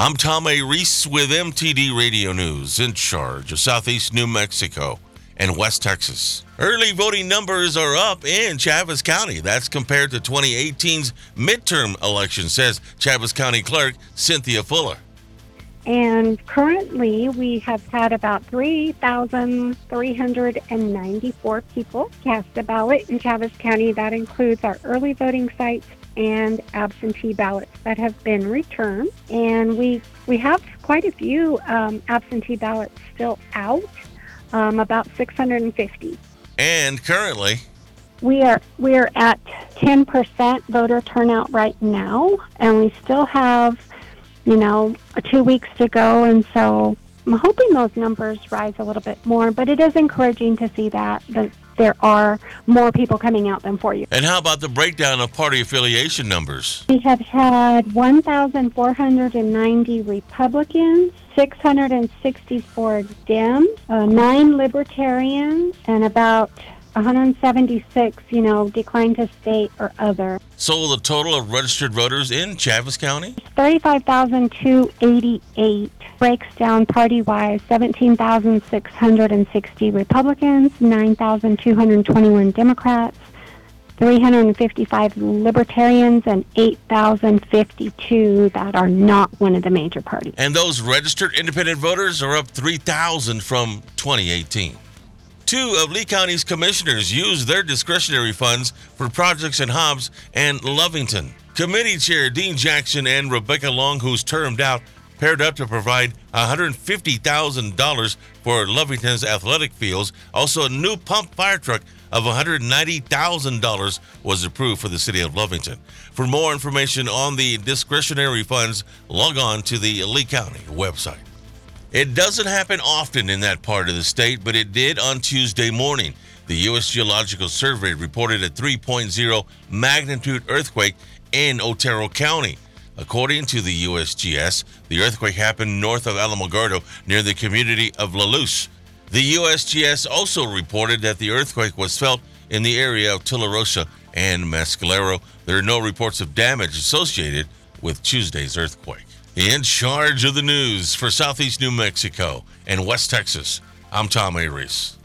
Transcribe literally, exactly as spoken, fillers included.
I'm Tom A. Reese with M T D Radio News, in charge of Southeast New Mexico and West Texas. Early voting numbers are up in Chaves County. That's compared to twenty eighteen's midterm election, says Chaves County Clerk Cynthia Fuller. And currently, we have had about three thousand three hundred ninety-four people cast a ballot in Chaves County. That includes our early voting sites and absentee ballots that have been returned. And we we have quite a few um, absentee ballots still out, um, about six hundred fifty. And currently, we are we are at ten percent voter turnout right now, and we still have, you know, two weeks to go, and so I'm hoping those numbers rise a little bit more, but it is encouraging to see that, that there are more people coming out than four years. And how about the breakdown of party affiliation numbers? We have had one thousand four hundred ninety Republicans, six hundred sixty-four Dems, uh, nine Libertarians, and about one hundred seventy-six, you know, declined to state or other. So the total of registered voters in Chaves County? thirty-five thousand two hundred eighty-eight. Breaks down party-wise, seventeen thousand six hundred sixty Republicans, nine thousand two hundred twenty-one Democrats, three hundred fifty-five Libertarians, and eight thousand fifty-two that are not one of the major parties. And those registered independent voters are up three thousand from twenty eighteen. Two of Lee County's commissioners used their discretionary funds for projects in Hobbs and Lovington. Committee Chair Dean Jackson and Rebecca Long, who's termed out, paired up to provide one hundred fifty thousand dollars for Lovington's athletic fields. Also, a new pump fire truck of one hundred ninety thousand dollars was approved for the city of Lovington. For more information on the discretionary funds, log on to the Lee County website. It doesn't happen often in that part of the state, but it did on Tuesday morning. The U S Geological Survey reported a three point oh magnitude earthquake in Otero County. According to the U S G S, the earthquake happened north of Alamogordo near the community of La Luz. The U S G S also reported that the earthquake was felt in the area of Tularosa and Mescalero. There are no reports of damage associated with Tuesday's earthquake. In charge of the news for Southeast New Mexico and West Texas, I'm Tom A. Reese.